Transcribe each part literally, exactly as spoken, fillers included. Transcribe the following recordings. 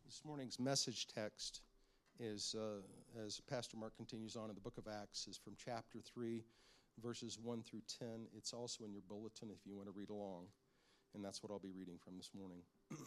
This morning's message text is, uh, as Pastor Mark continues on in the book of Acts, is from chapter three, verses one through ten. It's also in your bulletin if you want to read along, and that's what I'll be reading from this morning.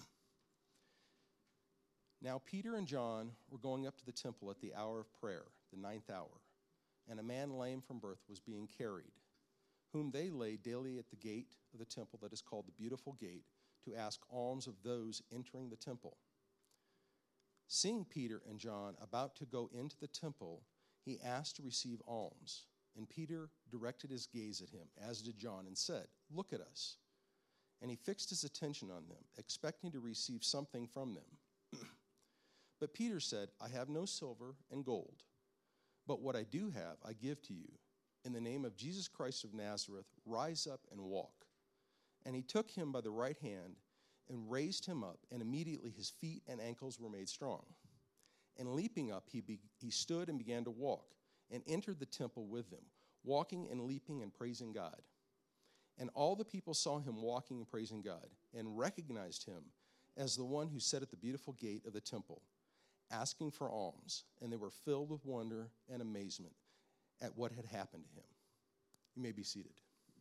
Now Peter and John were going up to the temple at the hour of prayer, the ninth hour, and a man lame from birth was being carried, whom they laid daily at the gate of the temple that is called the Beautiful Gate, to ask alms of those entering the temple. Seeing Peter and John about to go into the temple, he asked to receive alms. And Peter directed his gaze at him, as did John, and said, "Look at us." And he fixed his attention on them, expecting to receive something from them. But Peter said, "I have no silver and gold, but what I do have I give to you. In the name of Jesus Christ of Nazareth, rise up and walk." And he took him by the right hand and raised him up, and immediately his feet and ankles were made strong. And leaping up, he, be, he stood and began to walk, and entered the temple with them, walking and leaping and praising God. And all the people saw him walking and praising God, and recognized him as the one who sat at the beautiful gate of the temple, asking for alms. And they were filled with wonder and amazement at what had happened to him. You may be seated.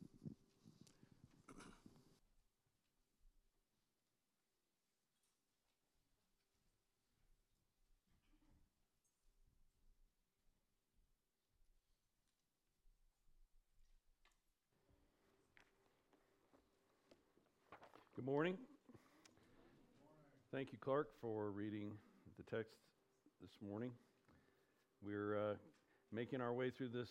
Good morning. Thank you, Clark, for reading the text this morning. We're uh, making our way through this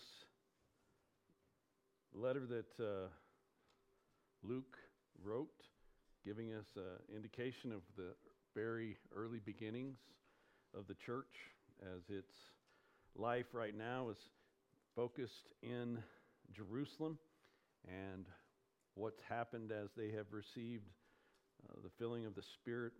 letter that uh, Luke wrote, giving us an indication of the very early beginnings of the church, as its life right now is focused in Jerusalem, and what's happened as they have received uh, the filling of the Spirit.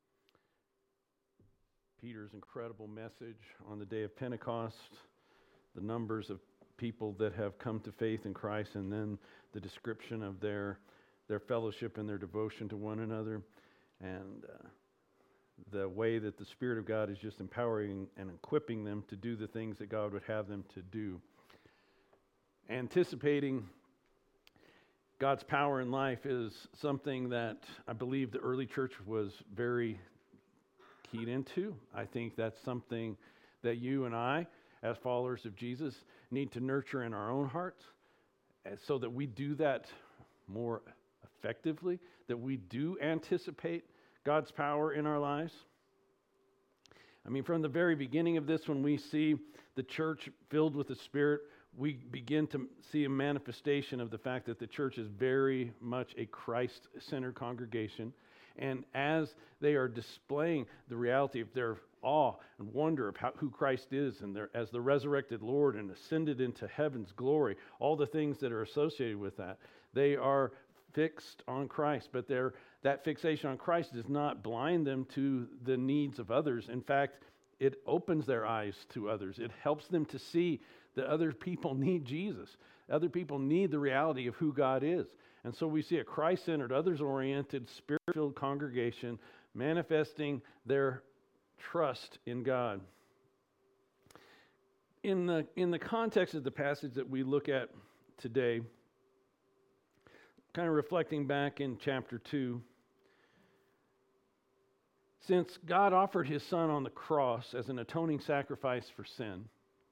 Peter's incredible message on the day of Pentecost, the numbers of people that have come to faith in Christ, and then the description of their their fellowship and their devotion to one another, and uh, the way that the Spirit of God is just empowering and equipping them to do the things that God would have them to do. Anticipating God's power in life is something that I believe the early church was very keyed into. I think that's something that you and I, as followers of Jesus, need to nurture in our own hearts, so that we do that more effectively, that we do anticipate God's power in our lives. I mean, from the very beginning of this, when we see the church filled with the Spirit, we begin to see a manifestation of the fact that the church is very much a Christ-centered congregation. And as they are displaying the reality of their awe and wonder of how, who Christ is, and their, as the resurrected Lord and ascended into heaven's glory, all the things that are associated with that, they are fixed on Christ. But their, that fixation on Christ does not blind them to the needs of others. In fact, it opens their eyes to others. It helps them to see that other people need Jesus. Other people need the reality of who God is. And so we see a Christ-centered, others-oriented, spirit-filled congregation manifesting their trust in God. In the, in the context of the passage that we look at today, kind of reflecting back in chapter two, since God offered His Son on the cross as an atoning sacrifice for sin,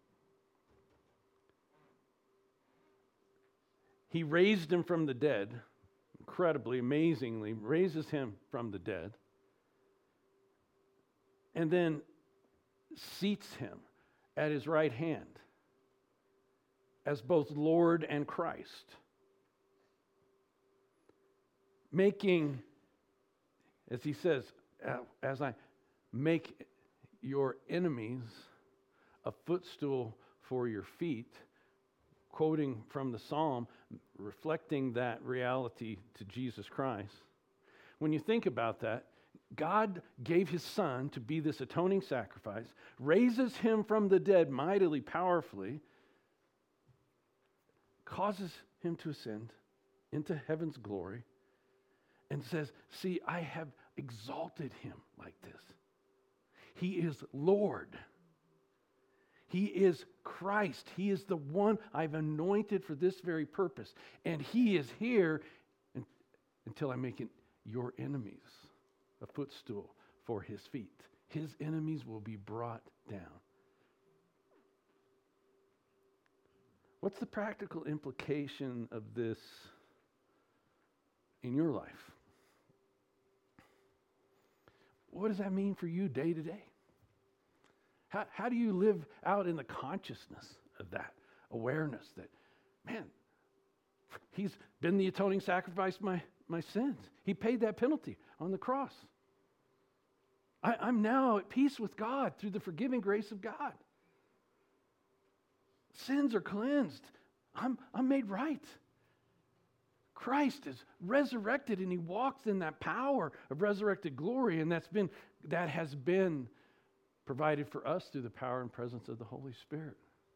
He raised Him from the dead, incredibly, amazingly, raises Him from the dead, and then seats Him at His right hand as both Lord and Christ, making, as He says, as I make your enemies a footstool for your feet, quoting from the Psalm, reflecting that reality to Jesus Christ. When you think about that, God gave His Son to be this atoning sacrifice, raises Him from the dead mightily, powerfully, causes Him to ascend into heaven's glory, and says, see, I have exalted Him like this. He is Lord. He is Christ. He is the one I've anointed for this very purpose. And He is here in, until I make it your enemies a footstool for His feet. His enemies will be brought down. What's the practical implication of this in your life? What does that mean for you day to day? How, how do you live out in the consciousness of that awareness that, man, He's been the atoning sacrifice for my, my sins. He paid that penalty on the cross. I, I'm now at peace with God through the forgiving grace of God. Sins are cleansed. I'm, I'm made right. Christ is resurrected and He walks in that power of resurrected glory, and that's been that has been provided for us through the power and presence of the Holy Spirit.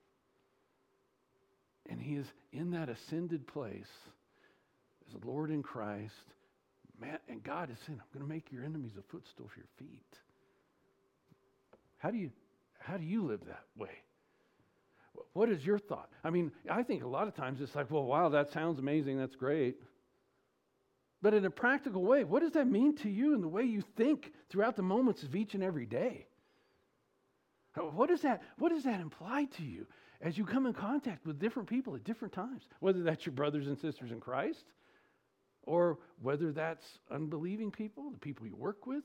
And He is in that ascended place as the Lord in Christ. Man, and God is saying, I'm going to make your enemies a footstool for your feet. How do you, how do you live that way? What is your thought? I mean, I think a lot of times it's like, well, wow, that sounds amazing. That's great. But in a practical way, what does that mean to you in the way you think throughout the moments of each and every day? What does that, what does that imply to you as you come in contact with different people at different times? Whether that's your brothers and sisters in Christ, or whether that's unbelieving people, the people you work with.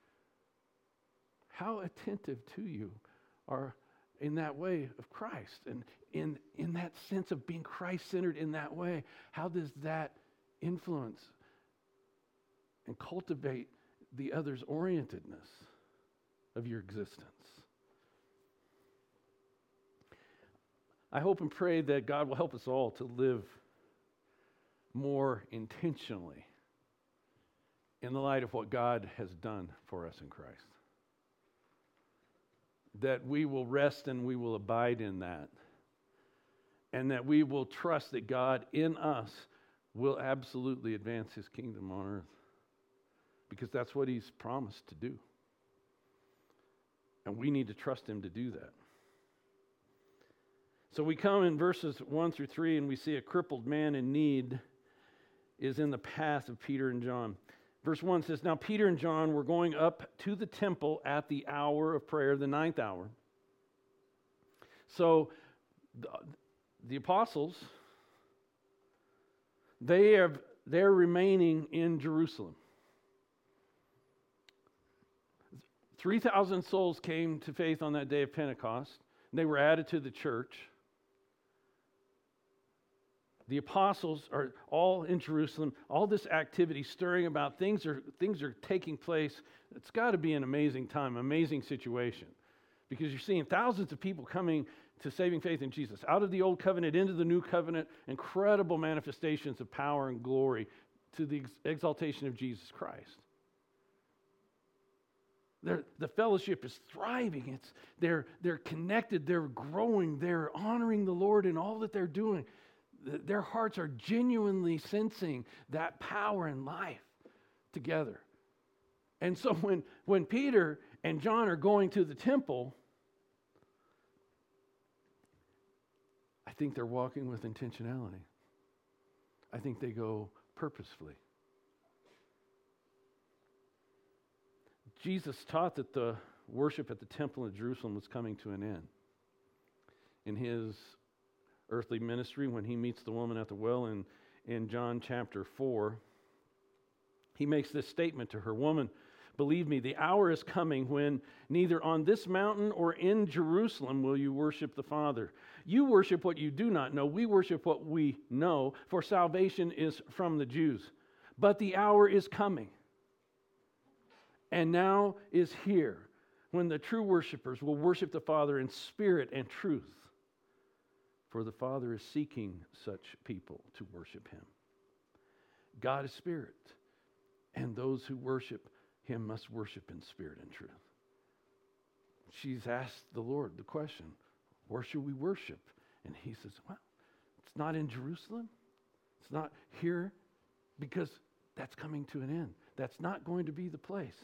How attentive to you are in that way of Christ, and in, in that sense of being Christ-centered in that way, how does that influence and cultivate the other's orientedness of your existence? I hope and pray that God will help us all to live more intentionally in the light of what God has done for us in Christ. That we will rest and we will abide in that. And that we will trust that God in us will absolutely advance His kingdom on earth. Because that's what He's promised to do. And we need to trust Him to do that. So we come in verses one through three and we see a crippled man in need is in the path of Peter and John. Verse one says, now Peter and John were going up to the temple at the hour of prayer, the ninth hour. So the, the apostles, they have, they're remaining in Jerusalem. three thousand souls came to faith on that day of Pentecost. They were added to the church. The apostles are all in Jerusalem. All this activity stirring about, things are things are taking place. It's got to be an amazing time, amazing situation. Because you're seeing thousands of people coming to saving faith in Jesus. Out of the old covenant into the new covenant, incredible manifestations of power and glory to the ex- exaltation of Jesus Christ. They're, the fellowship is thriving. It's, they're, they're connected. They're growing. They're honoring the Lord in all that they're doing. Their hearts are genuinely sensing that power and life together. And so when, when Peter and John are going to the temple, I think they're walking with intentionality. I think they go purposefully. Jesus taught that the worship at the temple in Jerusalem was coming to an end. In His earthly ministry, when He meets the woman at the well in, in John chapter four, He makes this statement to her, woman, believe me, the hour is coming when neither on this mountain or in Jerusalem will you worship the Father. You worship what you do not know. We worship what we know, for salvation is from the Jews. But the hour is coming, and now is here, when the true worshipers will worship the Father in spirit and truth. For the Father is seeking such people to worship Him. God is spirit, and those who worship Him must worship in spirit and truth. She's asked the Lord the question, where should we worship? And He says, well, it's not in Jerusalem. It's not here, because that's coming to an end. That's not going to be the place.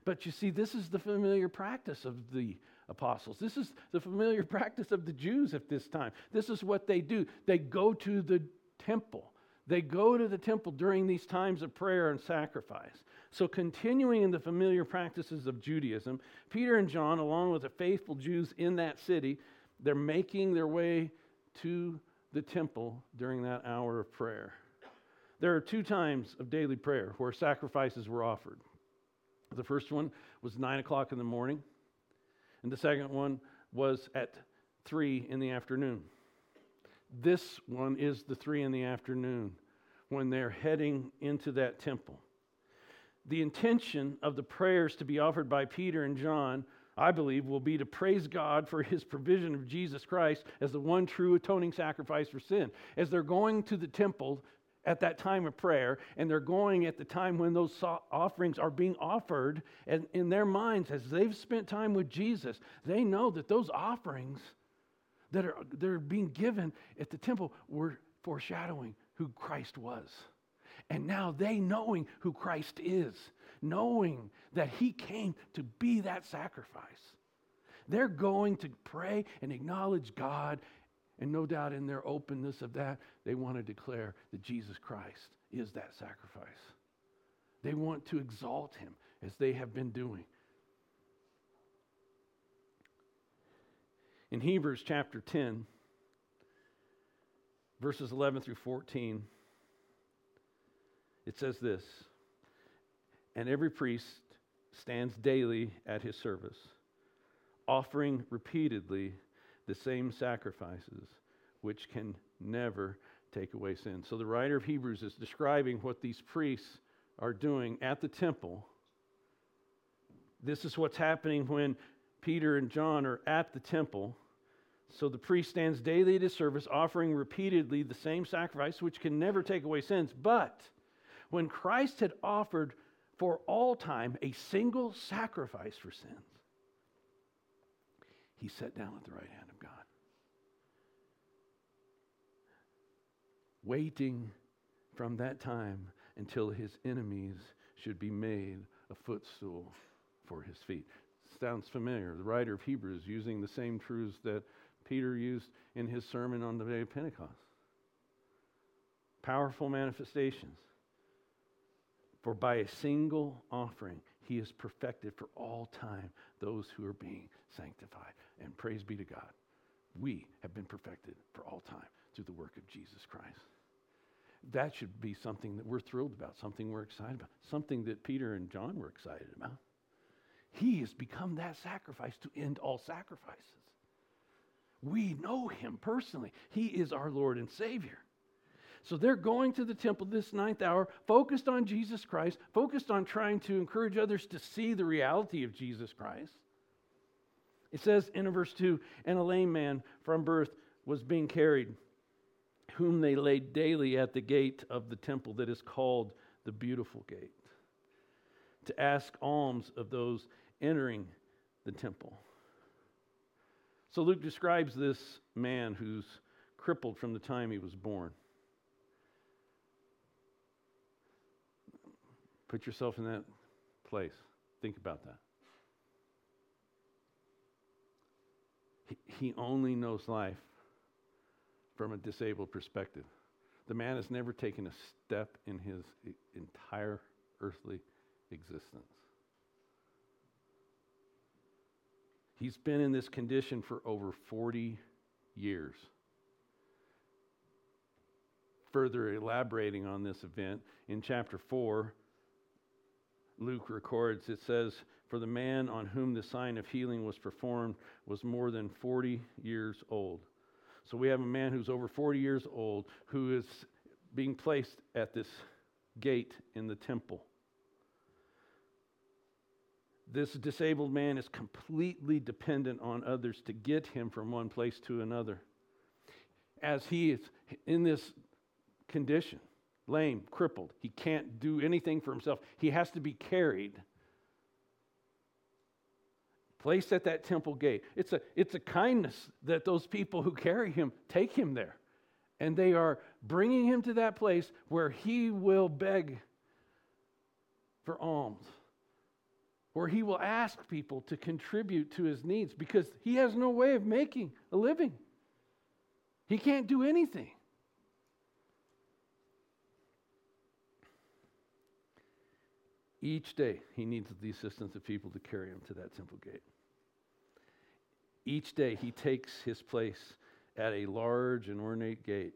But you see, this is the familiar practice of the apostles. This is the familiar practice of the Jews at this time. This is what they do. They go to the temple. They go to the temple during these times of prayer and sacrifice. So continuing in the familiar practices of Judaism, Peter and John, along with the faithful Jews in that city, they're making their way to the temple during that hour of prayer. There are two times of daily prayer where sacrifices were offered. The first one was nine o'clock in the morning, and the second one was at three in the afternoon. This one is the three in the afternoon when they're heading into that temple. The intention of the prayers to be offered by Peter and John, I believe, will be to praise God for his provision of Jesus Christ as the one true atoning sacrifice for sin. As they're going to the temple at that time of prayer, and they're going at the time when those offerings are being offered, and in their minds, as they've spent time with Jesus, they know that those offerings that are they're being given at the temple were foreshadowing who Christ was. And now they, knowing who Christ is, knowing that he came to be that sacrifice, they're going to pray and acknowledge God. And no doubt in their openness of that, they want to declare that Jesus Christ is that sacrifice. They want to exalt him as they have been doing. In Hebrews chapter ten, verses eleven through fourteen, it says this, "And every priest stands daily at his service, offering repeatedly the same sacrifices, which can never take away sin." So the writer of Hebrews is describing what these priests are doing at the temple. This is what's happening when Peter and John are at the temple. So the priest stands daily at his service, offering repeatedly the same sacrifice, which can never take away sins. But when Christ had offered for all time a single sacrifice for sins, he sat down at the right hand of God, waiting from that time until his enemies should be made a footstool for his feet. Sounds familiar. The writer of Hebrews using the same truths that Peter used in his sermon on the day of Pentecost. Powerful manifestations. For by a single offering, he has perfected for all time those who are being sanctified. And praise be to God, we have been perfected for all time through the work of Jesus Christ. That should be something that we're thrilled about, something we're excited about, something that Peter and John were excited about. He has become that sacrifice to end all sacrifices. We know him personally. He is our Lord and Savior. So they're going to the temple this ninth hour, focused on Jesus Christ, focused on trying to encourage others to see the reality of Jesus Christ. It says in verse two, "And a lame man from birth was being carried, whom they laid daily at the gate of the temple that is called the Beautiful Gate, to ask alms of those entering the temple." So Luke describes this man who's crippled from the time he was born. Put yourself in that place. Think about that. He, he only knows life from a disabled perspective. The man has never taken a step in his entire earthly existence. He's been in this condition for over forty years. Further elaborating on this event, in chapter four, Luke records, it says, "For the man on whom the sign of healing was performed was more than forty years old." So we have a man who's over forty years old who is being placed at this gate in the temple. This disabled man is completely dependent on others to get him from one place to another. As he is in this condition, lame, crippled, he can't do anything for himself. He has to be carried, placed at that temple gate. It's a, it's a kindness that those people who carry him take him there. And they are bringing him to that place where he will beg for alms where he will ask people to contribute to his needs because he has no way of making a living. He can't do anything. Each day, he needs the assistance of people to carry him to that temple gate. Each day, he takes his place at a large and ornate gate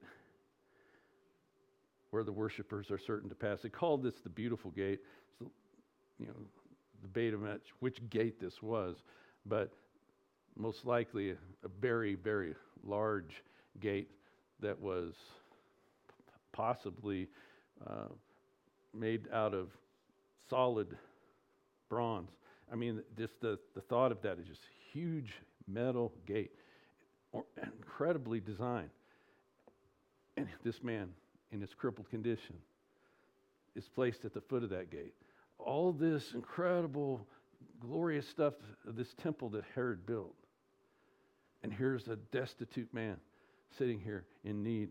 where the worshipers are certain to pass. They called this the beautiful gate. So, you know, debate about which gate this was, but most likely a, a very, very large gate that was possibly uh, made out of solid bronze. I mean, just the, the thought of that is just huge metal gate, or incredibly designed. And this man, in his crippled condition, is placed at the foot of that gate. All this incredible, glorious stuff of this temple that Herod built. And here's a destitute man sitting here in need.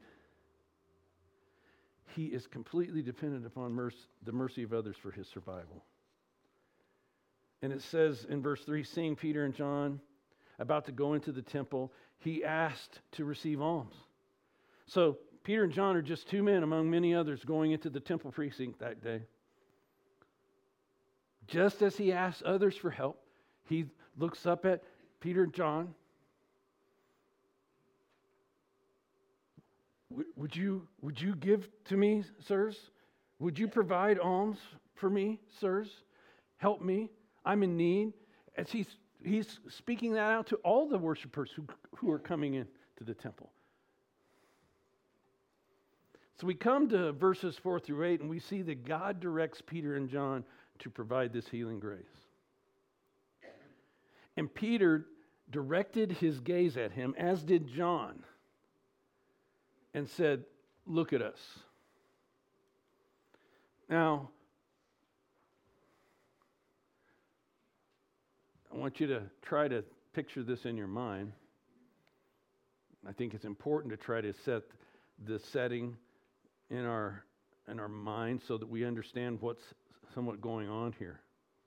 He is completely dependent upon mercy, the mercy of others for his survival. And it says in verse three, seeing Peter and John about to go into the temple, he asked to receive alms. So Peter and John are just two men among many others going into the temple precinct that day. Just as he asks others for help, he looks up at Peter and John. Would you, would you give to me, sirs? Would you provide alms for me, sirs? Help me. I'm in need. As he's, he's speaking that out to all the worshipers who, who are coming in to the temple. So we come to verses four through eight, and we see that God directs Peter and John to provide this healing grace. And Peter directed his gaze at him, as did John, and said, look at us. Now, I want you to try to picture this in your mind. I think it's important to try to set the setting in our in our mind so that we understand what's somewhat going on here.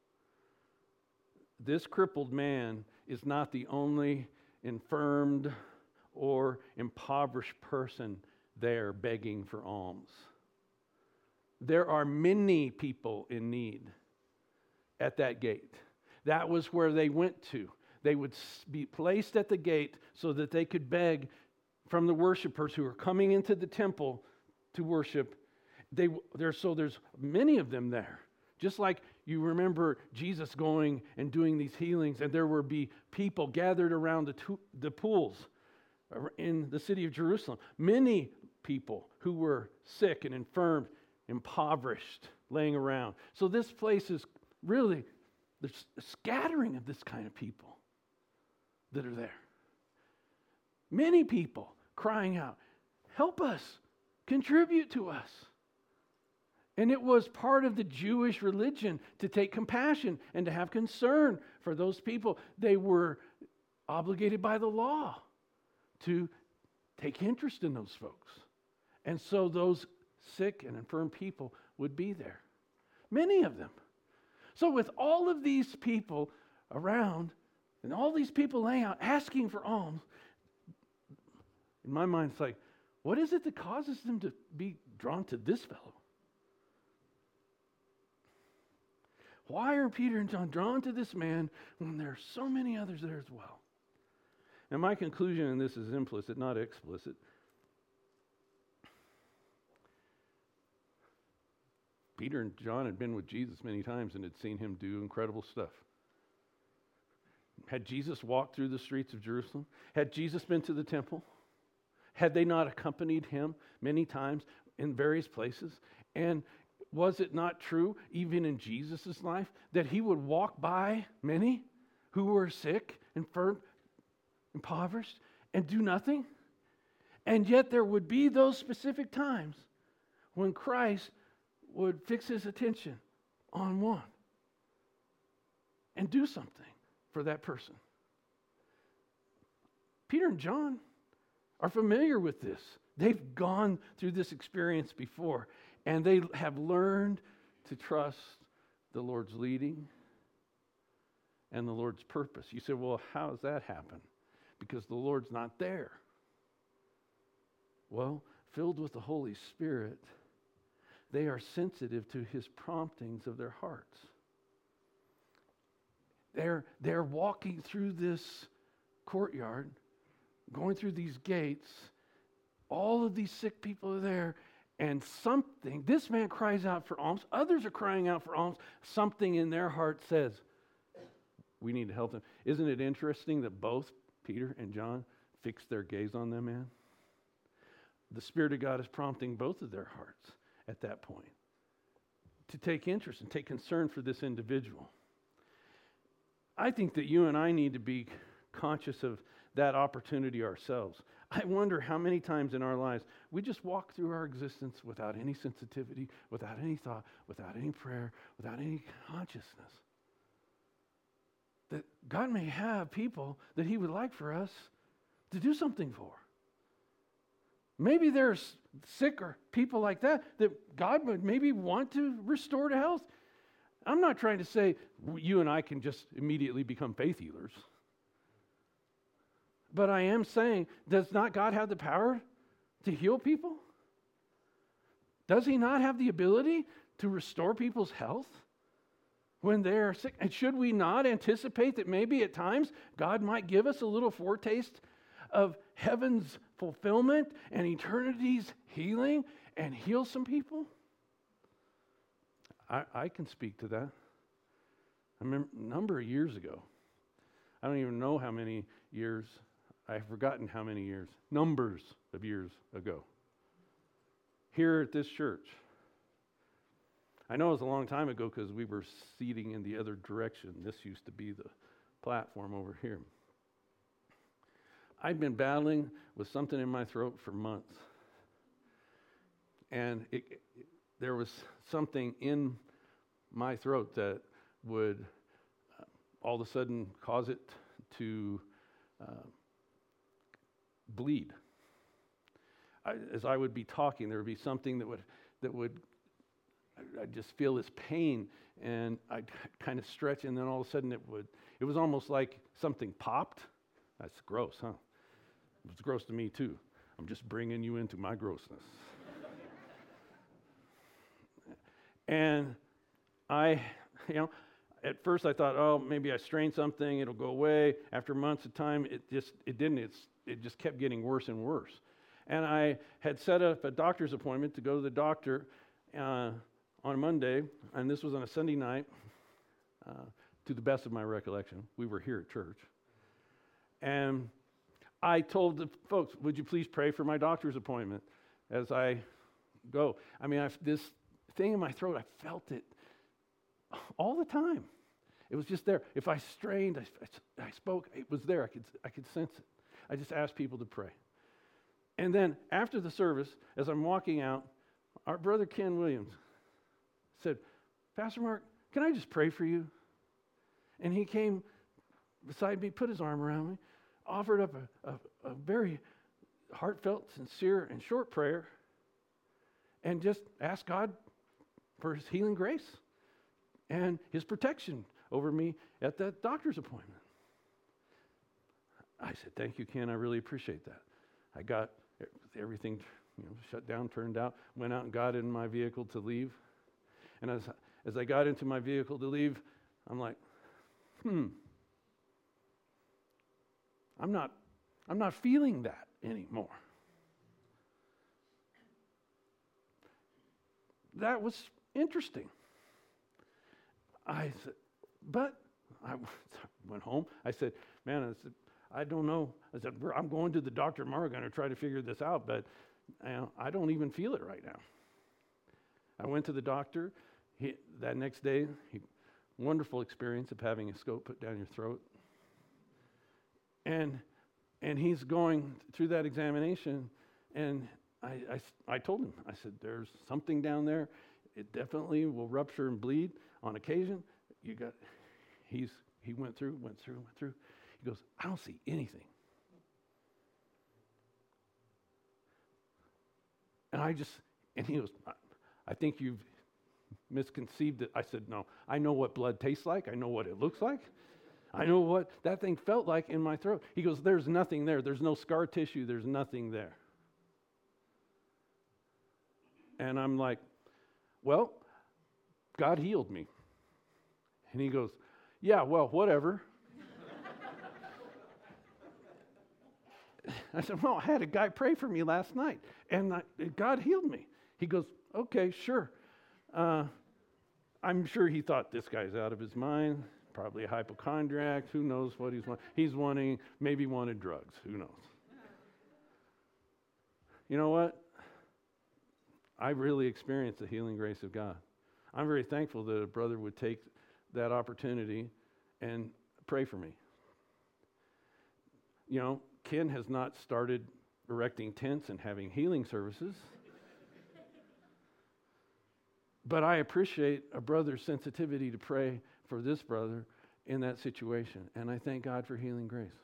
This crippled man is not the only infirmed or impoverished person there begging for alms. There are many people in need at that gate. That was where they went to. They would be placed at the gate so that they could beg from the worshipers who are coming into the temple to worship. They, there, so there's many of them there. Just like you remember Jesus going and doing these healings, and there would be people gathered around the, tu- the pools in the city of Jerusalem. Many people who were sick and infirmed, impoverished, laying around. So this place is really, there's a scattering of this kind of people that are there. Many people crying out, help us, contribute to us. And it was part of the Jewish religion to take compassion and to have concern for those people. They were obligated by the law to take interest in those folks. And so those sick and infirm people would be there. Many of them. So with all of these people around and all these people laying out asking for alms, in my mind it's like, what is it that causes them to be drawn to this fellow? Why are Peter and John drawn to this man when there are so many others there as well? And my conclusion in this is implicit, not explicit. Peter and John had been with Jesus many times and had seen him do incredible stuff. Had Jesus walked through the streets of Jerusalem? Had Jesus been to the temple? Had they not accompanied him many times in various places? And was it not true, even in Jesus' life, that he would walk by many who were sick, infirm, impoverished, and do nothing? And yet there would be those specific times when Christ would fix his attention on one and do something for that person. Peter and John are familiar with this. They've gone through this experience before, and they have learned to trust the Lord's leading and the Lord's purpose. You say, well, how does that happen? Because the Lord's not there. Well, filled with the Holy Spirit, they are sensitive to his promptings of their hearts. They're, they're walking through this courtyard, going through these gates. All of these sick people are there, and something, this man cries out for alms, others are crying out for alms, something in their heart says, we need to help them. Isn't it interesting that both Peter and John fixed their gaze on them, man? The Spirit of God is prompting both of their hearts at that point to take interest and take concern for this individual. I think that you and I need to be conscious of that opportunity ourselves. I wonder how many times in our lives we just walk through our existence without any sensitivity, without any thought, without any prayer, without any consciousness. That God may have people that he would like for us to do something for. Maybe there's sicker people like that that God would maybe want to restore to health. I'm not trying to say you and I can just immediately become faith healers. But I am saying, does not God have the power to heal people? Does he not have the ability to restore people's health when they are sick? And should we not anticipate that maybe at times God might give us a little foretaste of heaven's fulfillment and eternity's healing and heal some people? I, I can speak to that. I remember a number of years ago. I don't even know how many years. I've forgotten how many years. Numbers of years ago. Here at this church. I know it was a long time ago because we were seating in the other direction. This used to be the platform over here. I'd been battling with something in my throat for months. And it, it, there was something in my throat that would uh, all of a sudden cause it to uh, bleed. I, as I would be talking, there would be something that would, that would, I'd just feel this pain, and I'd kind of stretch, and then all of a sudden it would, it was almost like something popped. That's gross, huh? It was gross to me too. I'm just bringing you into my grossness. And I, you know, at first I thought, oh, maybe I strained something, it'll go away. After months of time, it just, it didn't. It's, it just kept getting worse and worse. And I had set up a doctor's appointment to go to the doctor uh, on Monday, and this was on a Sunday night, uh, to the best of my recollection. We were here at church. And I told the folks, would you please pray for my doctor's appointment as I go? I mean, I've, this thing in my throat, I felt it all the time. It was just there. If I strained, I, I spoke, it was there. I could, I could sense it. I just asked people to pray. And then after the service, as I'm walking out, our brother Ken Williams said, Pastor Mark, can I just pray for you? And he came beside me, put his arm around me, offered up a, a, a very heartfelt, sincere, and short prayer, and just asked God for his healing grace and his protection over me at that doctor's appointment. I said, thank you, Ken. I really appreciate that. I got everything, you know, shut down, turned out, went out and got in my vehicle to leave. And as, as I got into my vehicle to leave, I'm like, hmm, I'm not, I'm not feeling that anymore. That was interesting. I said, but I went home. I said, man, I said, I don't know. I said, I'm going to the doctor tomorrow, going to try to figure this out, but you know, I don't even feel it right now. I went to the doctor. He, that next day, he, wonderful experience of having a scope put down your throat. And and he's going through that examination, and I, I, I told him, I said, there's something down there. It definitely will rupture and bleed on occasion. You got, he's he went through, went through, went through. He goes, I don't see anything. And I just, and he goes, I think you've misconceived it. I said, no, I know what blood tastes like. I know what it looks like. I know what that thing felt like in my throat. He goes, there's nothing there. There's no scar tissue. There's nothing there. And I'm like, well, God healed me. And he goes, yeah, well, whatever. I said, well, I had a guy pray for me last night, and I, God healed me. He goes, okay, sure. Uh, I'm sure he thought this guy's out of his mind, probably a hypochondriac. Who knows what he's wanting? He's wanting, maybe wanted drugs. Who knows? You know what? I really experienced the healing grace of God. I'm very thankful that a brother would take that opportunity and pray for me. You know, Ken has not started erecting tents and having healing services. But I appreciate a brother's sensitivity to pray for this brother in that situation. And I thank God for healing grace.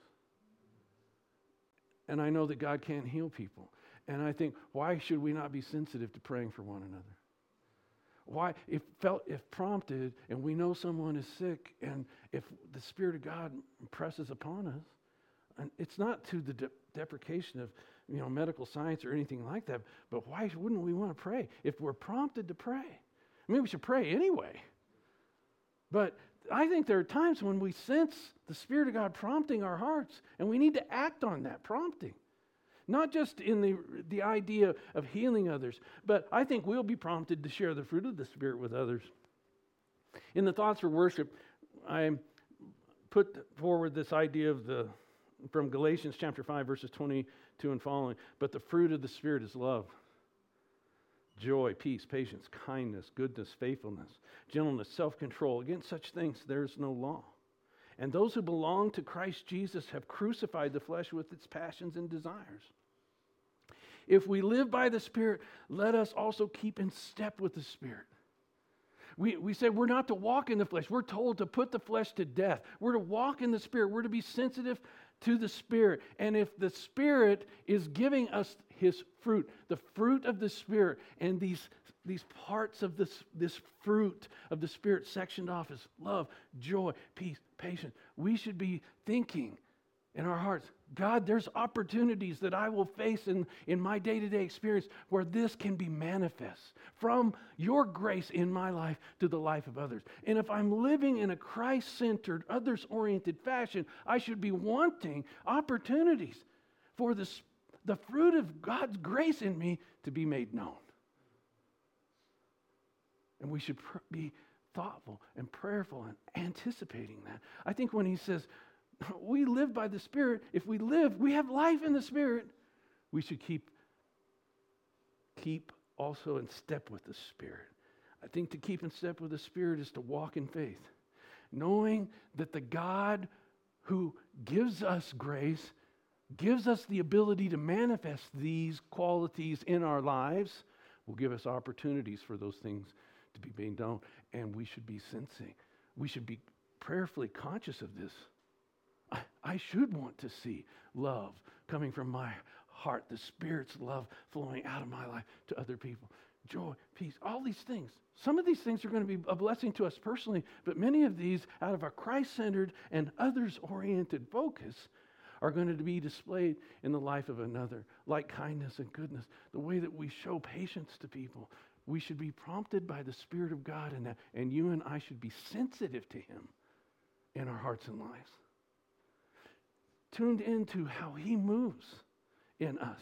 And I know that God can't heal people. And I think, why should we not be sensitive to praying for one another? Why, if felt, if prompted, and we know someone is sick, and if the Spirit of God impresses upon us, and it's not to the de- deprecation of, you know, medical science or anything like that, but why wouldn't we want to pray if we're prompted to pray? I mean, we should pray anyway. But I think there are times when we sense the Spirit of God prompting our hearts, and we need to act on that prompting. Not just in the, the idea of healing others, but I think we'll be prompted to share the fruit of the Spirit with others. In the Thoughts for Worship, I put forward this idea of the from Galatians chapter five, verses twenty-two and following. But the fruit of the Spirit is love, joy, peace, patience, kindness, goodness, faithfulness, gentleness, self-control. Against such things there is no law. And those who belong to Christ Jesus have crucified the flesh with its passions and desires. If we live by the Spirit, let us also keep in step with the Spirit. We, we said we're not to walk in the flesh. We're told to put the flesh to death. We're to walk in the Spirit. We're to be sensitive to the Spirit. And if the Spirit is giving us His fruit, the fruit of the Spirit, and these, these parts of this, this fruit of the Spirit sectioned off as love, joy, peace, patience, we should be thinking in our hearts, God, there's opportunities that I will face in, in my day-to-day experience where this can be manifest from your grace in my life to the life of others. And if I'm living in a Christ-centered, others-oriented fashion, I should be wanting opportunities for this, the fruit of God's grace in me to be made known. And we should pr- be thoughtful and prayerful and anticipating that. I think when he says, we live by the Spirit, if we live, we have life in the Spirit, we should keep, keep also in step with the Spirit. I think to keep in step with the Spirit is to walk in faith, knowing that the God who gives us grace gives us the ability to manifest these qualities in our lives, will give us opportunities for those things to be made known, and we should be sensing. We should be prayerfully conscious of this. I, I should want to see love coming from my heart, the Spirit's love flowing out of my life to other people. Joy, peace, all these things. Some of these things are going to be a blessing to us personally, but many of these, out of our Christ-centered and others-oriented focus, are going to be displayed in the life of another, like kindness and goodness, the way that we show patience to people. We should be prompted by the Spirit of God in that, and you and I should be sensitive to Him in our hearts and lives. Tuned into how He moves in us.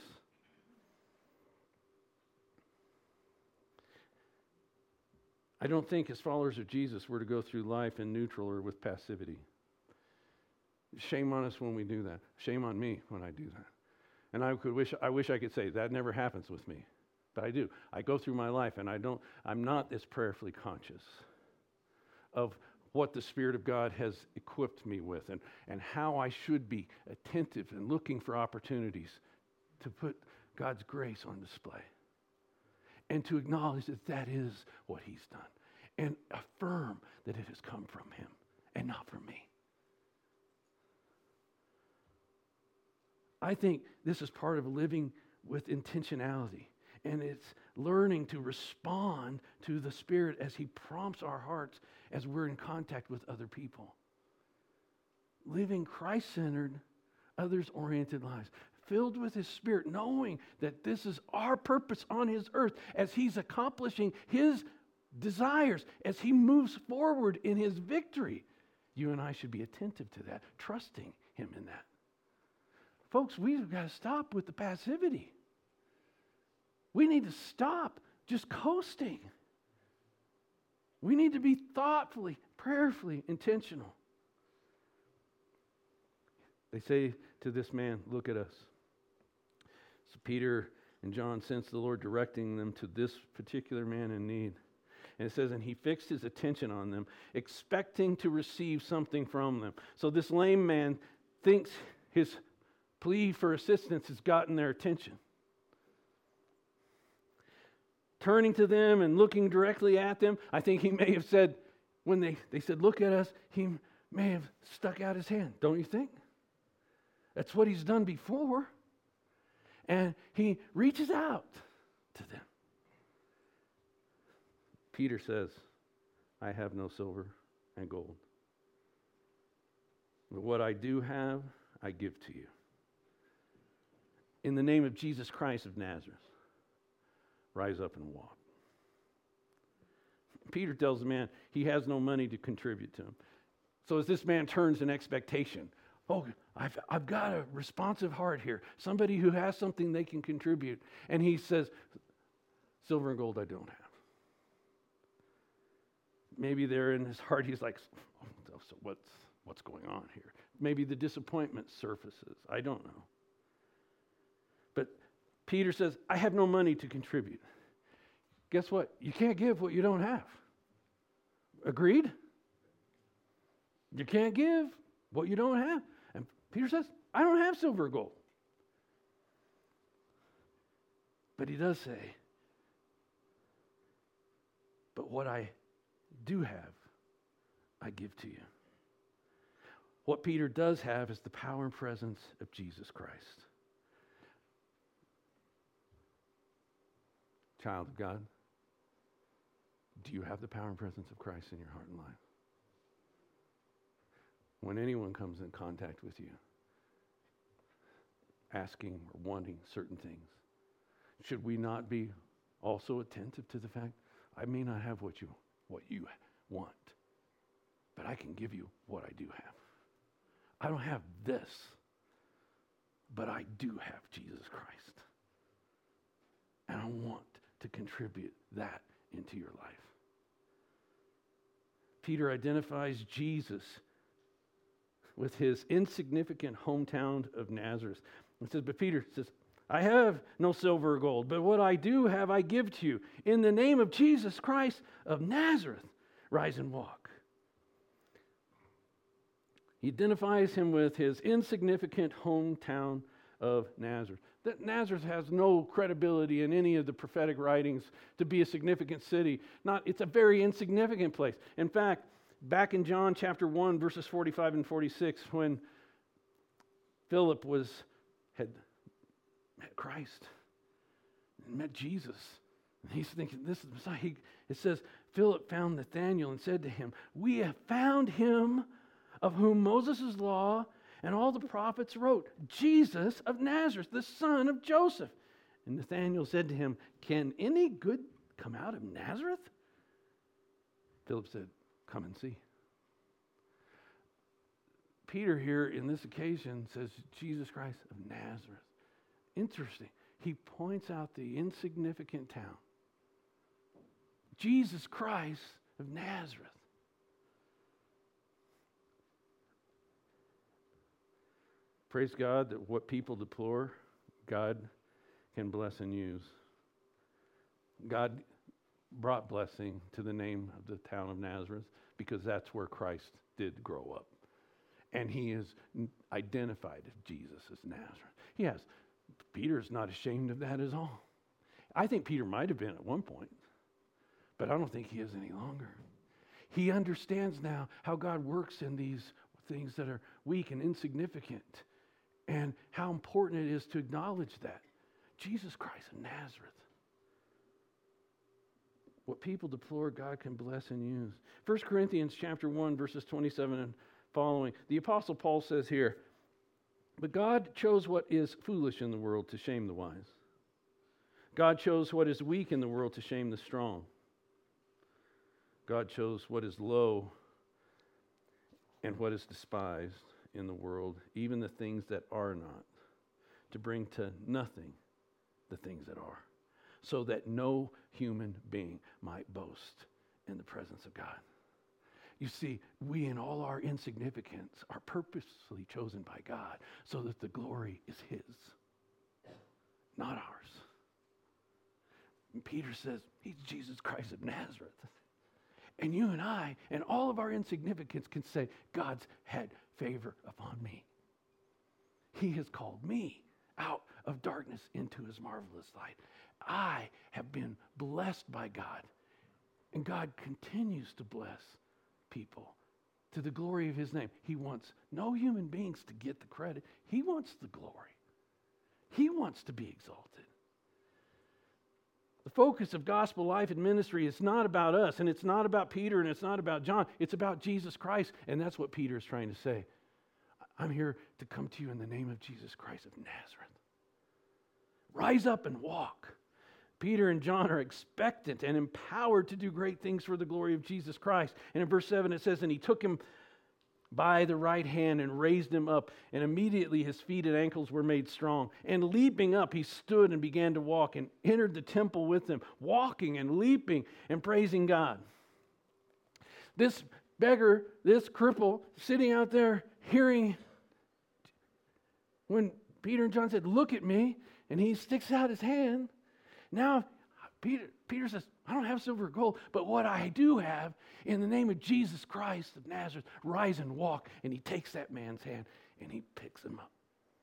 I don't think as followers of Jesus we're to go through life in neutral or with passivity. Shame on us when we do that. Shame on me when I do that. And I could wish I wish I could say that never happens with me. But I do. I go through my life and I don't I'm not as prayerfully conscious of what the Spirit of God has equipped me with and, and how I should be attentive and looking for opportunities to put God's grace on display. And to acknowledge that that is what He's done. And affirm that it has come from Him and not from me. I think this is part of living with intentionality. And it's learning to respond to the Spirit as He prompts our hearts as we're in contact with other people. living Christ-centered, others-oriented lives, filled with His Spirit, knowing that this is our purpose on His earth as He's accomplishing His desires, as He moves forward in His victory. You and I should be attentive to that, trusting Him in that. Folks, we've got to stop with the passivity. We need to stop just coasting. We need to be thoughtfully, prayerfully intentional. They say to this man, look at us. So Peter and John sense the Lord directing them to this particular man in need. And it says, and he fixed his attention on them, expecting to receive something from them. So this lame man thinks his plea for assistance has gotten their attention. Turning to them and looking directly at them, I think he may have said, when they, they said, look at us, he may have stuck out his hand. Don't you think? That's what he's done before. And he reaches out to them. Peter says, I have no silver and gold, but what I do have, I give to you. In the name of Jesus Christ of Nazareth, rise up and walk. Peter tells the man he has no money to contribute to him. So as this man turns in expectation, oh, I've, I've got a responsive heart here, somebody who has something they can contribute. And he says, silver and gold I don't have. Maybe there in his heart he's like, oh, so what's, what's going on here? Maybe the disappointment surfaces. I don't know. But Peter says, I have no money to contribute. Guess what? You can't give what you don't have. Agreed? You can't give what you don't have. And Peter says, I don't have silver or gold. But he does say, but what I do have, I give to you. What Peter does have is the power and presence of Jesus Christ. Child of God, do you have the power and presence of Christ in your heart and life? When anyone comes in contact with you, asking or wanting certain things, should we not be also attentive to the fact, I may not have what you what you want, but I can give you what I do have. I don't have this, but I do have Jesus Christ. And I want to contribute that into your life. Peter identifies Jesus with his insignificant hometown of Nazareth. It says, but Peter says, I have no silver or gold, but what I do have I give to you. In the name of Jesus Christ of Nazareth, rise and walk. He identifies him with his insignificant hometown of Nazareth. That Nazareth has no credibility in any of the prophetic writings to be a significant city. Not, it's a very insignificant place. In fact, back in John chapter one, verses forty-five and forty-six, when Philip was had met Christ and met Jesus, and he's thinking, this is the Messiah. He, it says, Philip found Nathanael and said to him, we have found him of whom Moses' law and all the prophets wrote, Jesus of Nazareth, the son of Joseph. And Nathanael said to him, can any good come out of Nazareth? Philip said, come and see. Peter here in this occasion says, Jesus Christ of Nazareth. Interesting. He points out the insignificant town. Jesus Christ of Nazareth. Praise God that what people deplore, God can bless and use. God brought blessing to the name of the town of Nazareth because that's where Christ did grow up. And he is identified as Jesus as Nazareth. Yes, Peter's not ashamed of that at all. I think Peter might have been at one point, but I don't think he is any longer. He understands now how God works in these things that are weak and insignificant, and how important it is to acknowledge that. Jesus Christ of Nazareth. What people deplore, God can bless and use. First Corinthians chapter one, verses twenty-seven and following. The Apostle Paul says here, but God chose what is foolish in the world to shame the wise. God chose what is weak in the world to shame the strong. God chose what is low and what is despised in the world, even the things that are not, to bring to nothing the things that are, so that no human being might boast in the presence of God. You see, we in all our insignificance are purposely chosen by God so that the glory is His, not ours. And Peter says, He's Jesus Christ of Nazareth. And you and I, and all of our insignificance, can say, God's had favor upon me. He has called me out of darkness into His marvelous light. I have been blessed by God. And God continues to bless people to the glory of His name. He wants no human beings to get the credit. He wants the glory. He wants to be exalted. The focus of gospel life and ministry is not about us, and it's not about Peter, and it's not about John. It's about Jesus Christ, and that's what Peter is trying to say. I'm here to come to you in the name of Jesus Christ of Nazareth. Rise up and walk. Peter and John are expectant and empowered to do great things for the glory of Jesus Christ. And in verse seven it says, and he took him by the right hand and raised him up, and immediately his feet and ankles were made strong. And leaping up, he stood and began to walk and entered the temple with them, walking and leaping and praising God. This beggar, this cripple, sitting out there hearing when Peter and John said, look at me, and he sticks out his hand. Now, Peter, Peter says, I don't have silver or gold, but what I do have, in the name of Jesus Christ of Nazareth, rise and walk. And he takes that man's hand and he picks him up.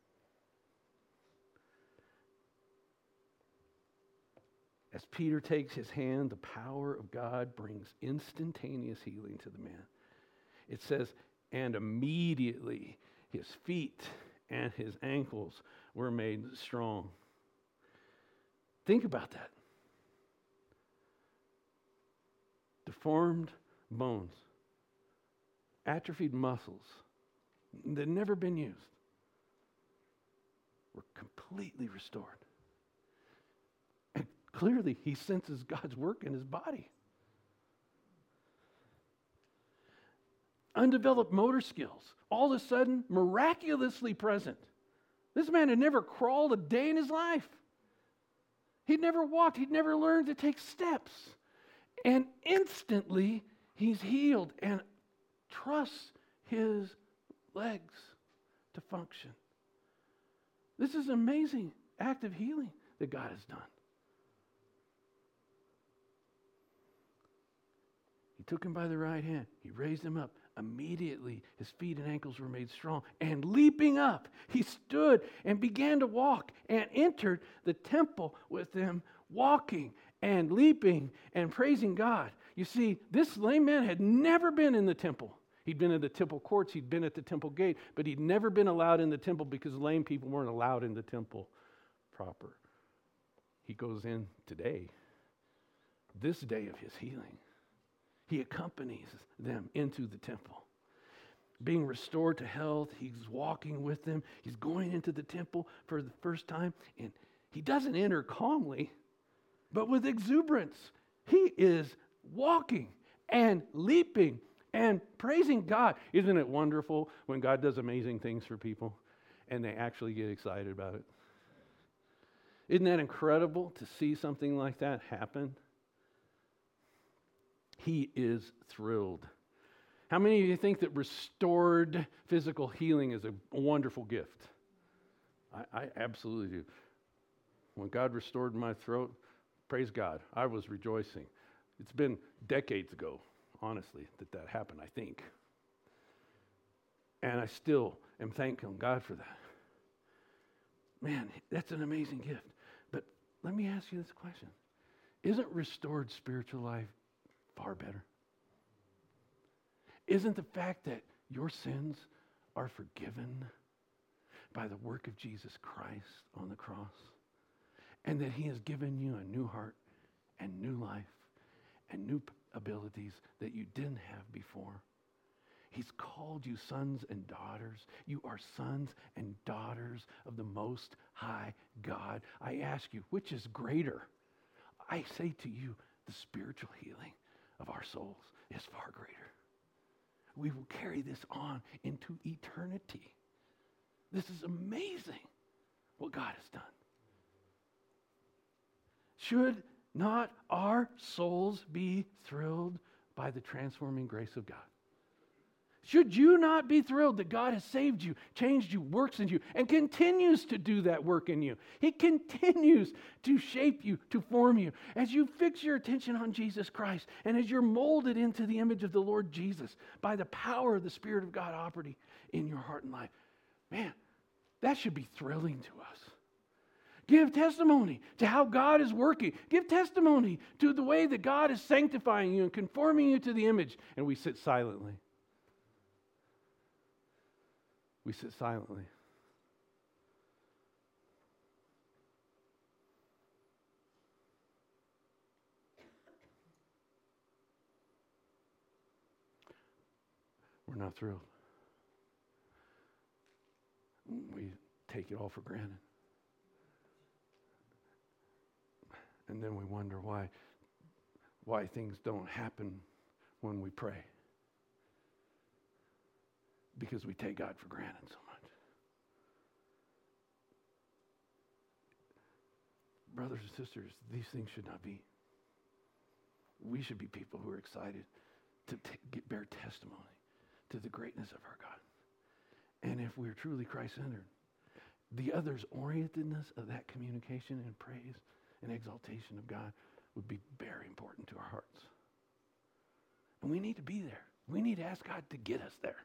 As Peter takes his hand, the power of God brings instantaneous healing to the man. It says, and immediately his feet and his ankles were made strong. Think about that. Deformed bones, atrophied muscles that had never been used were completely restored. And clearly he senses God's work in his body. Undeveloped motor skills, all of a sudden miraculously present. This man had never crawled a day in his life. He'd never walked. He'd never learned to take steps. And instantly, he's healed and trusts his legs to function. This is an amazing act of healing that God has done. He took him by the right hand. He raised him up. Immediately, his feet and ankles were made strong. And leaping up, he stood and began to walk and entered the temple with them, walking and leaping and praising God. You see, this lame man had never been in the temple. He'd been in the temple courts. He'd been at the temple gate. But he'd never been allowed in the temple because lame people weren't allowed in the temple proper. He goes in today, this day of his healing. He accompanies them into the temple. Being restored to health, he's walking with them. He's going into the temple for the first time, and he doesn't enter calmly, but with exuberance. He is walking and leaping and praising God. Isn't it wonderful when God does amazing things for people and they actually get excited about it? Isn't that incredible to see something like that happen? He is thrilled. How many of you think that restored physical healing is a wonderful gift? I, I absolutely do. When God restored my throat, praise God, I was rejoicing. It's been decades ago, honestly, that that happened, I think. And I still am thanking God for that. Man, that's an amazing gift. But let me ask you this question. Isn't restored spiritual life far better? Isn't the fact that your sins are forgiven by the work of Jesus Christ on the cross, and that He has given you a new heart and new life and new abilities that you didn't have before? He's called you sons and daughters. You are sons and daughters of the Most High God. I ask you, which is greater? I say to you, the spiritual healing of our souls is far greater. We will carry this on into eternity. This is amazing what God has done. Should not our souls be thrilled by the transforming grace of God? Should you not be thrilled that God has saved you, changed you, works in you, and continues to do that work in you? He continues to shape you, to form you. As you fix your attention on Jesus Christ, and as you're molded into the image of the Lord Jesus by the power of the Spirit of God operating in your heart and life, man, that should be thrilling to us. Give testimony to how God is working. Give testimony to the way that God is sanctifying you and conforming you to the image. And we sit silently. We sit silently. We're not thrilled. We take it all for granted. And then we wonder why, why things don't happen when we pray. Because we take God for granted so much. Brothers and sisters, these things should not be. We should be people who are excited to t- get, bear testimony to the greatness of our God. And if we're truly Christ-centered, the others-orientedness of that communication and praise and exaltation of God would be very important to our hearts. And we need to be there. We need to ask God to get us there.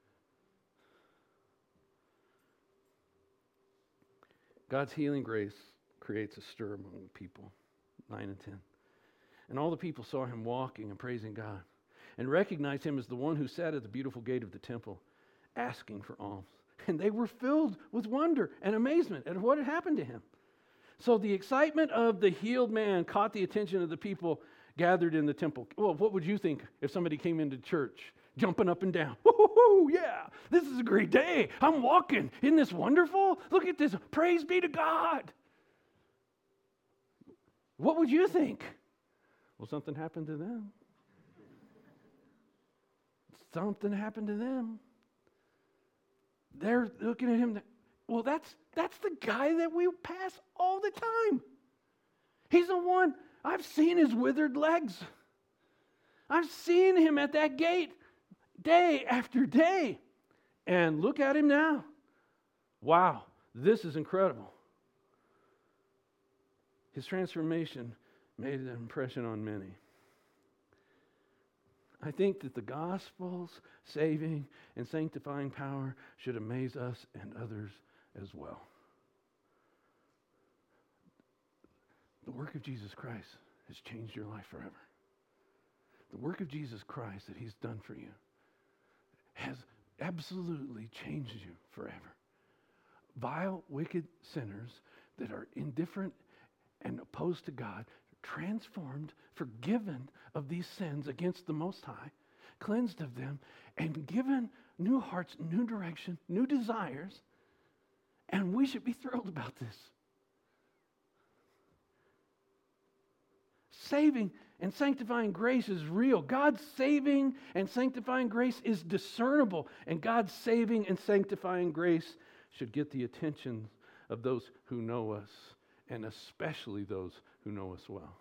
God's healing grace creates a stir among the people, nine and ten. And all the people saw him walking and praising God, and recognized him as the one who sat at the beautiful gate of the temple, asking for alms. And they were filled with wonder and amazement at what had happened to him. So the excitement of the healed man caught the attention of the people gathered in the temple. Well, what would you think if somebody came into church jumping up and down? Woo-hoo-hoo, yeah, this is a great day. I'm walking. Isn't this wonderful? Look at this. Praise be to God. What would you think? Well, something happened to them. Something happened to them. They're looking at him. Well, that's that's the guy that we pass all the time. He's the one. I've seen his withered legs. I've seen him at that gate day after day. And look at him now. Wow, this is incredible. His transformation made an impression on many. I think that the gospel's saving and sanctifying power should amaze us and others as well. The work of Jesus Christ has changed your life forever. The work of Jesus Christ that he's done for you has absolutely changed you forever. Vile, wicked sinners that are indifferent and opposed to God, transformed, forgiven of these sins against the Most High, cleansed of them, and given new hearts, new direction, new desires. And we should be thrilled about this. Saving and sanctifying grace is real. God's saving and sanctifying grace is discernible. And God's saving and sanctifying grace should get the attention of those who know us, and especially those who know us well.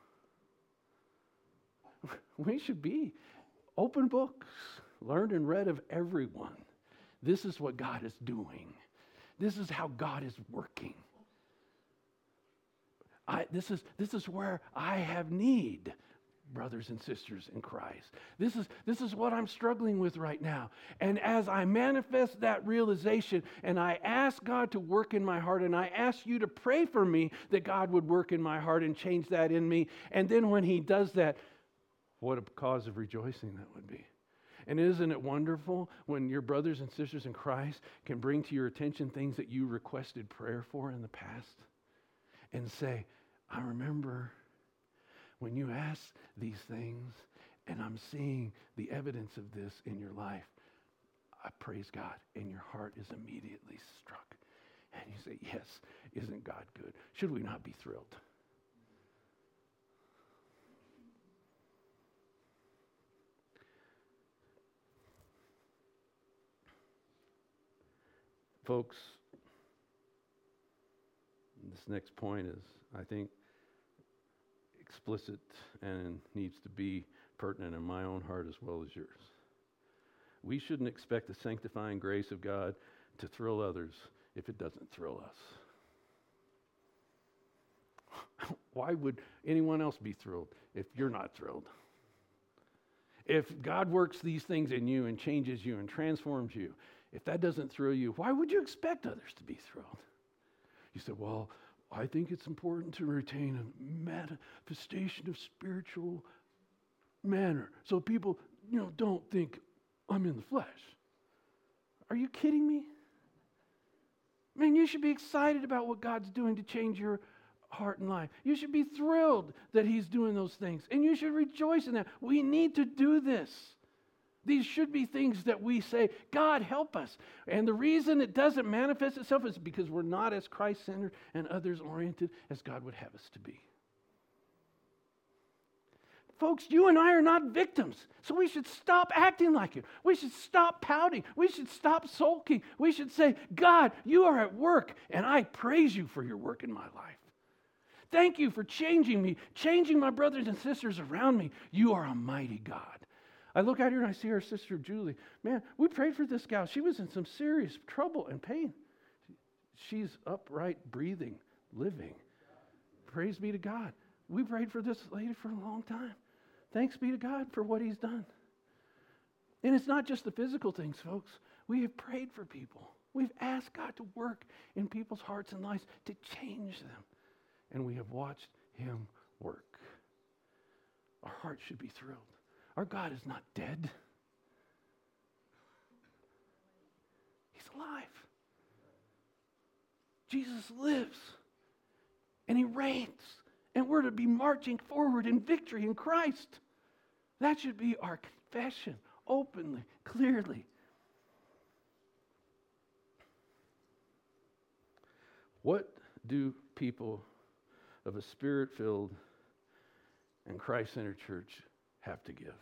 We should be open books, learned and read of everyone. This is what God is doing. This is how God is working. I, this is, this is where I have need, brothers and sisters in Christ. This is, this is what I'm struggling with right now. And as I manifest that realization and I ask God to work in my heart, and I ask you to pray for me that God would work in my heart and change that in me. And then when he does that, what a cause of rejoicing that would be. And isn't it wonderful when your brothers and sisters in Christ can bring to your attention things that you requested prayer for in the past and say, I remember when you asked these things, and I'm seeing the evidence of this in your life. I praise God, and your heart is immediately struck. And you say, yes, isn't God good? Should we not be thrilled? Folks, this next point is, I think, explicit and needs to be pertinent in my own heart as well as yours. We shouldn't expect the sanctifying grace of God to thrill others if it doesn't thrill us. Why would anyone else be thrilled if you're not thrilled? If God works these things in you and changes you and transforms you, if that doesn't thrill you, why would you expect others to be thrilled? You said, well, I think it's important to retain a manifestation of spiritual manner so people, you know, don't think I'm in the flesh. Are you kidding me? I mean, you should be excited about what God's doing to change your heart and life. You should be thrilled that He's doing those things, and you should rejoice in that. We need to do this. These should be things that we say, God, help us. And the reason it doesn't manifest itself is because we're not as Christ-centered and others-oriented as God would have us to be. Folks, you and I are not victims, so we should stop acting like it. We should stop pouting. We should stop sulking. We should say, God, you are at work, and I praise you for your work in my life. Thank you for changing me, changing my brothers and sisters around me. You are a mighty God. I look out here and I see our sister Julie. Man, we prayed for this gal. She was in some serious trouble and pain. She's upright, breathing, living. Praise be to God. We prayed for this lady for a long time. Thanks be to God for what He's done. And it's not just the physical things, folks. We have prayed for people. We've asked God to work in people's hearts and lives to change them. And we have watched Him work. Our hearts should be thrilled. Our God is not dead. He's alive. Jesus lives. And He reigns. And we're to be marching forward in victory in Christ. That should be our confession, openly, clearly. What do people of a Spirit-filled and Christ-centered church have to give?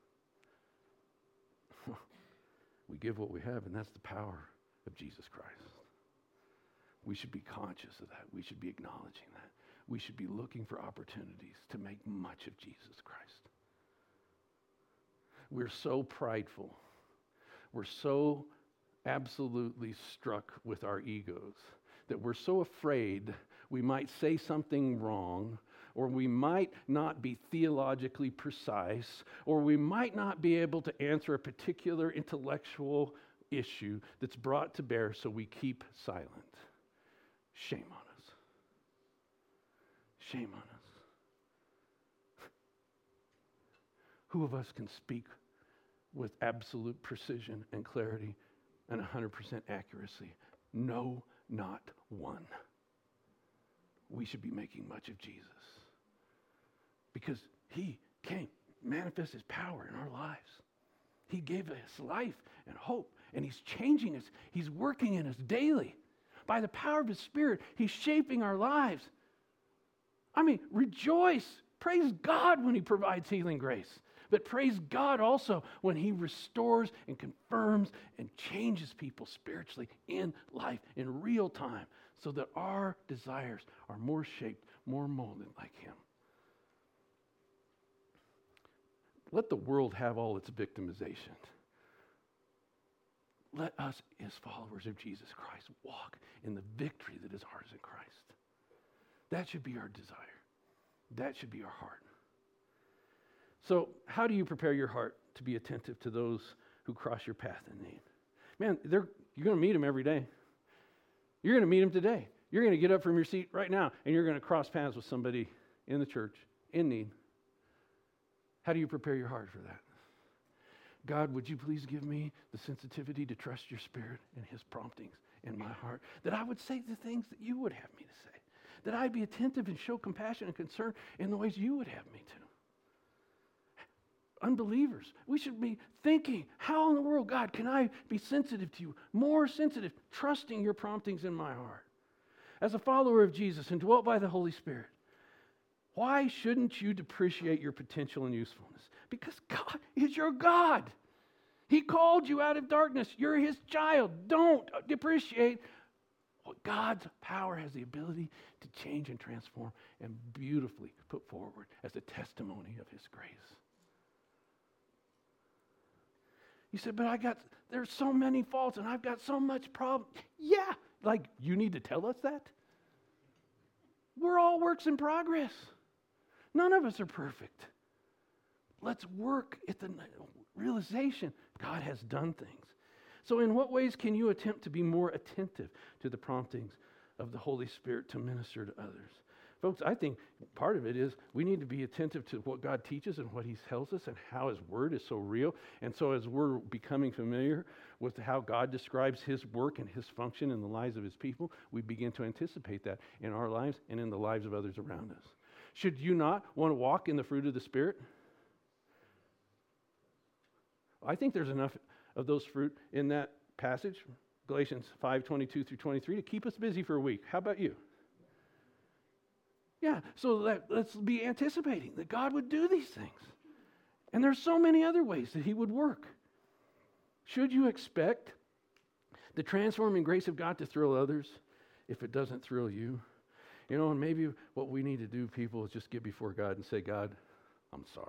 We give what we have, and that's the power of Jesus Christ. We should be conscious of that. We should be acknowledging that. We should be looking for opportunities to make much of Jesus Christ. We're so prideful. We're so absolutely struck with our egos that we're so afraid we might say something wrong, or we might not be theologically precise, or we might not be able to answer a particular intellectual issue that's brought to bear, so we keep silent. Shame on us. Shame on us. Who of us can speak with absolute precision and clarity and one hundred percent accuracy? No, not one. We should be making much of Jesus because He came, manifest His power in our lives. He gave us life and hope, and He's changing us. He's working in us daily. By the power of His Spirit, He's shaping our lives. I mean, rejoice. Praise God when He provides healing grace. But praise God also when He restores and confirms and changes people spiritually in life, in real time, so that our desires are more shaped, more molded like Him. Let the world have all its victimization. Let us, as followers of Jesus Christ, walk in the victory that is ours in Christ. That should be our desire. That should be our heart. So, how do you prepare your heart to be attentive to those who cross your path in need? Man, they're, you're going to meet them every day. You're going to meet them today. You're going to get up from your seat right now, and you're going to cross paths with somebody in the church in need. How do you prepare your heart for that? God, would you please give me the sensitivity to trust your Spirit and His promptings in my heart, that I would say the things that you would have me to say, that I'd be attentive and show compassion and concern in the ways you would have me to. unbelievers, we should be thinking, how in the world, God, can I be sensitive to you, more sensitive, trusting your promptings in my heart? As a follower of Jesus and dwelt by the Holy Spirit, why shouldn't you depreciate your potential and usefulness? Because God is your God. He called you out of darkness. You're his child. Don't depreciate what God's power has the ability to change and transform and beautifully put forward as a testimony of his grace. You said, but I got, there's so many faults and I've got so much problem. Yeah, like you need to tell us that? We're all works in progress. None of us are perfect. Let's work at the realization God has done things. So in what ways can you attempt to be more attentive to the promptings of the Holy Spirit to minister to others? Folks, I think part of it is we need to be attentive to what God teaches and what he tells us and how his word is so real. And so as we're becoming familiar with how God describes his work and his function in the lives of his people, we begin to anticipate that in our lives and in the lives of others around us. Should you not want to walk in the fruit of the Spirit? I think there's enough of those fruit in that passage, Galatians five, twenty-two through twenty-three, to keep us busy for a week. How about you? Yeah, so let, let's be anticipating that God would do these things. And there's so many other ways that he would work. Should you expect the transforming grace of God to thrill others if it doesn't thrill you? You know, and maybe what we need to do, people, is just get before God and say, God, I'm sorry.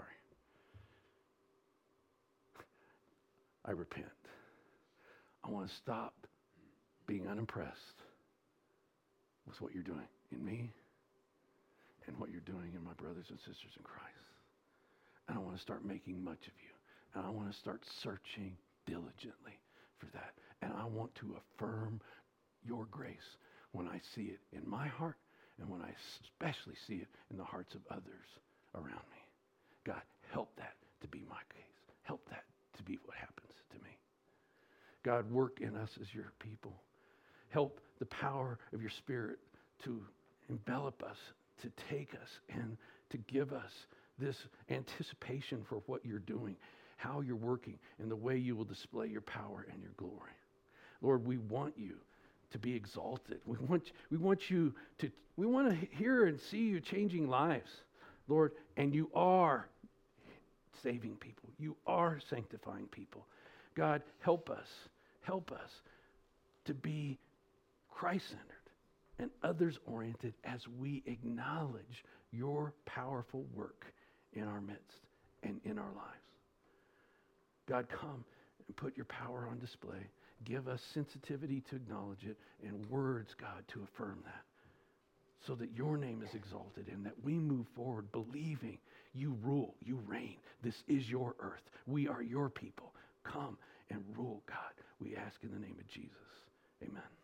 I repent. I want to stop being unimpressed with what you're doing in me and what you're doing in my brothers and sisters in Christ. And I want to start making much of you. And I want to start searching diligently for that. And I want to affirm your grace when I see it in my heart and when I especially see it in the hearts of others around me. God, help that to be my case. Help that to be what happens to me. God, work in us as your people. Help the power of your Spirit to envelop us, to take us, and to give us this anticipation for what you're doing, how you're working, and the way you will display your power and your glory. Lord, we want you to be exalted. We want, we want you to, we want to hear and see you changing lives, Lord, and you are saving people. You are sanctifying people. God, help us, help us to be Christ-centered and others-oriented as we acknowledge your powerful work in our midst and in our lives. God, come and put your power on display. Give us sensitivity to acknowledge it and words, God, to affirm that, so that your name is exalted and that we move forward believing you rule, you reign. This is your earth. We are your people. Come and rule, God. We ask in the name of Jesus. Amen.